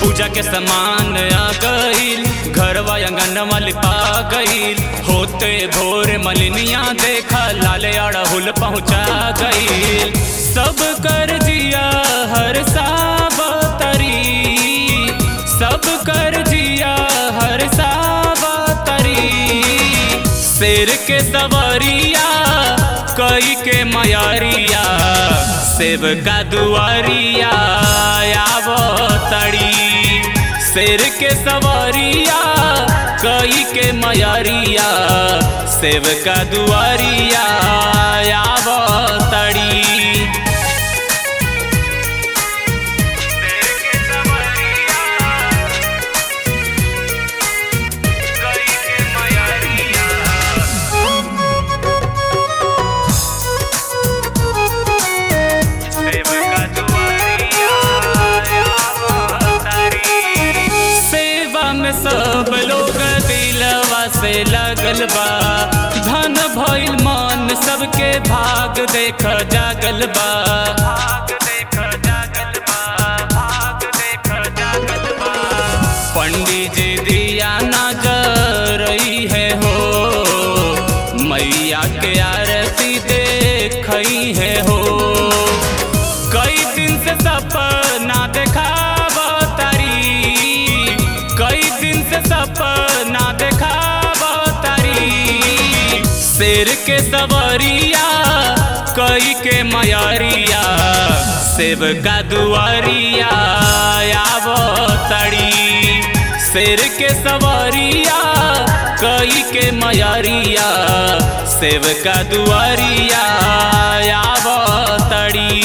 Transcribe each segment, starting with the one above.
पूजा के सामान आ गईल, घरवा अंगनवा लिपा गईल। होते भोर मलिनिया देखा लाले अड़हुल पहुँचा गईल। सब कर जिया हर सावतरी, सब कर जिया हर सावतरी। शेर के सवारिया कई के मयारिया, सेव का दुआरिया आवतड़ी। शेर के सवारिया कई के मयारिया, सेव का दुआरिया आवतड़ी। सब लोग दिलवा से लगल बा, धन भइल मन सबके भाग देख जागल बा। पंडित जी दिया नजर रही है हो, मैया के आरती देखई है हो। कई दिन से सपना देखा सपना देखावतरी। शेर के सवारिया कई के मयारिया, सेव का दुआरिया आवतड़ी। शेर के सवारिया कई के मयारिया, सेव का दुआरिया आवतड़ी।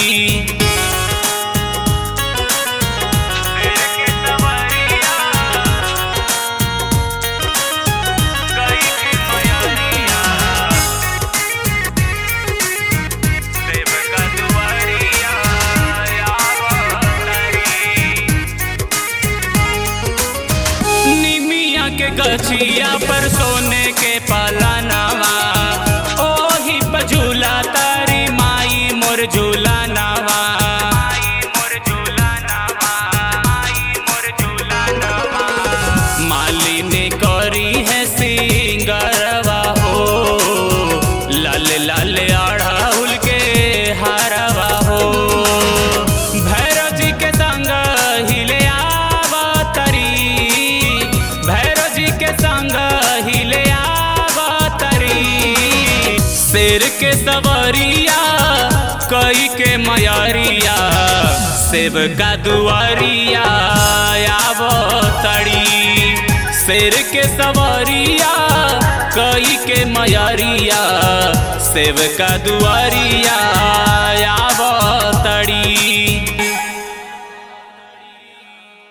के गछिया पर सोने के पालनवा, ओही पर झूला तारी माई मोर झूला नवा। मालिनी करी है सिंगरवा हो, लाल लाल अड़हुल के हारवा हो। भैरव जी के संग हिले आवतरी, भैरव जी के संग हिले आवतरी। शेर के सवारिया कई के मयारिया, सेव का दुआरिया आवतड़ी। शेर के सवारिया कई के मयारिया, सेव का दुआरिया आवतड़ी।